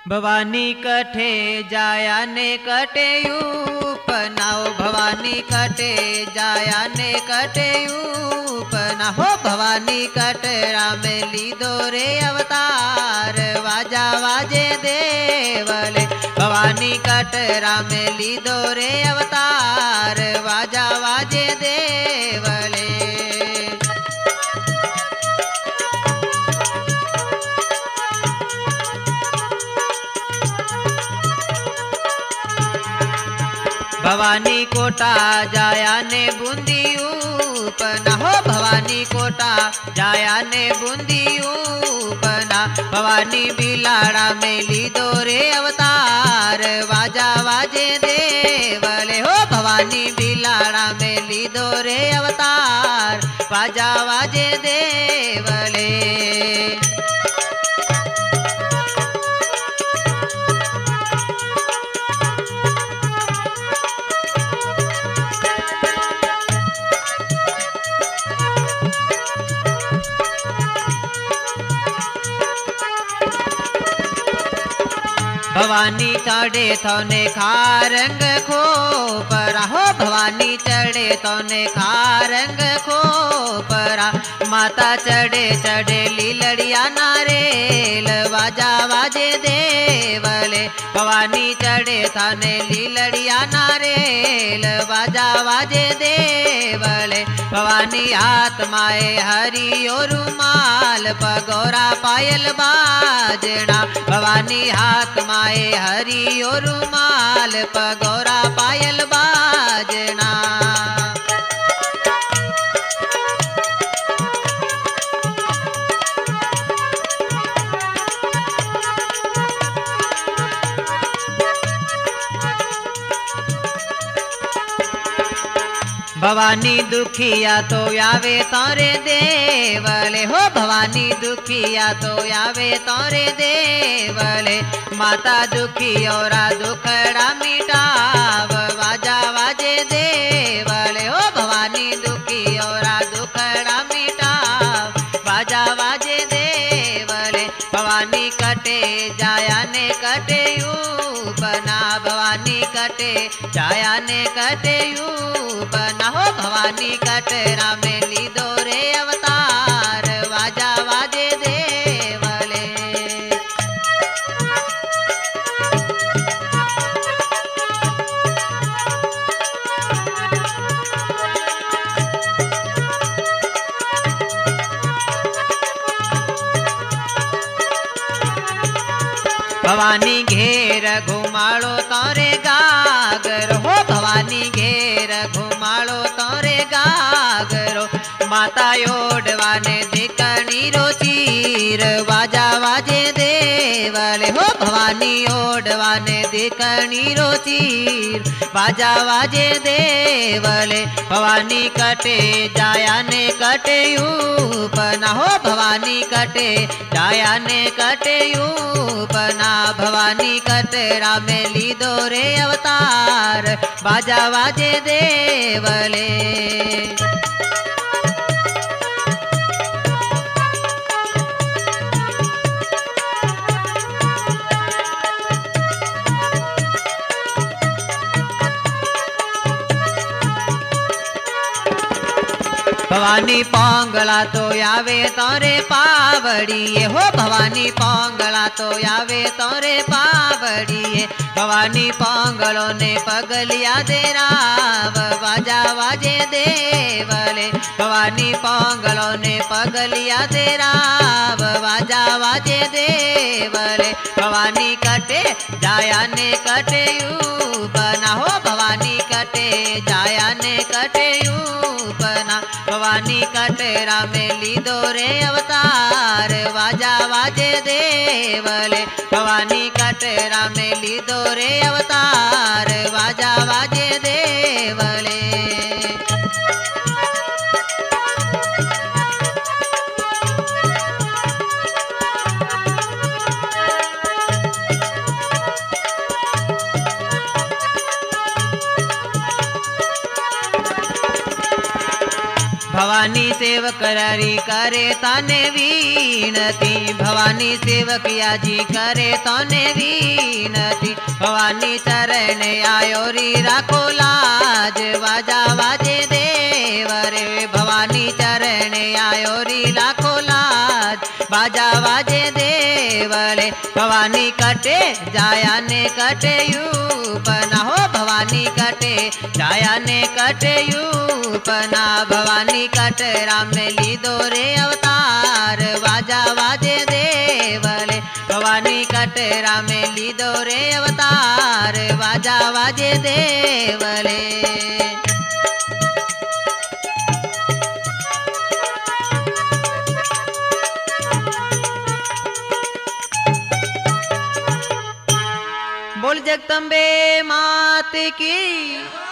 भवानी कठे जाया ने कटे यूपनाओ भवानी कटे जाया ने कटे यूपना हो भवानी कटरा में लीधो रे अवतार वाजा वाजे देवले भवानी कटरा में लीधो रे अवतार वाजा वाजे देवले। भवानी कोटा जाया ने बूंदी ऊपना हो भवानी कोटा जाया ने बूंदी ऊपना भवानी बिलाड़ा में लीधो रे अवतार वाजा वाजे देवले हो भवानी बिलाड़ा में लीधो रे अवतार वाजा वाजे देवले। भवानी चढ़े थोने खारंग खोपरा हो भवानी चढ़े थोने खारंग खोपरा माता चढ़े चढ़े लीलड़िया नारेल वाजा वाजे देवले भवानी चढ़े थाने लीलड़िया नारेल वाजा वाजे देवले। भवानी आत्माए हरि और रुमाल पगोरा पायल बाजना भवानी आत्माए हरि और रुमाल पगोरा पायल बाजना। भवानी दुखिया तो आवे तोरे देवले हो भवानी दुखिया तो आवे तोरे देवले माता दुखी और दुखड़ा मिटाव वाजा वाजे देवले हो भवानी दुखी और दुखड़ा मिटाव वाजा वाजे देवले। भवानी कटे जाया ने कटे यूपना भवानी कटे जाया ने कटे यूपना हो भवानी कटरा में लीधो रे अवतार वाजा वाजे देवले। भवानी घेर घुमाड़ो तोरे गागर हो भवानी घेर घुमाड़ो तोरे गागरो माता ओढ़वाने दिकनी रो चीर वाजा वाजे देवले हो भवानी ओढ़वाने दिकनी रो चीर वाजा वाजे देवले। भवानी कटे जाया ने कटे यूपना हो भवानी कटे जाया ने कटे यूपना भवानी कटरा में लीधो रे अवतार वाजा वाजे देवले। भवानी पोंगला तो आवे तोरे पावड़िए हो भवानी पोंगला तो आवे तोरे पावड़िए भवानी पोंगलों ने पगलिया दे राव वाजा वाजे देवले भवानी पोंगलों ने पगलिया दे राव वाजा वाजे देवले। भवानी कटे जाया ने कटे यूपना हो भवानी कटे जाया ने कटे यूपना भवानी कटरा में लीधो रे अवतार वाजा वाजे देवले भवानी कटरा में लीधो रे अवतार वाजा वाजे देवले। भवानी सेवक री करे तने वीनती भवानी सेवक याजी करे तने वीनती भवानी चरण आयो री राखो लाज वाजा वाजे देव रे भवानी चरण आयो री राखो लाज बाजा वाजे देवले भवानी कटे जाया ने कटे यूपना हो भवानी कटे जाया ने कटे यूपना भवानी कटरा में लीदो रे अवतार वाजा वाजे देवले भवानी कटरा में लीदो रे अवतार वाजा वाजे देवले। बोल जगदम्बे मात की।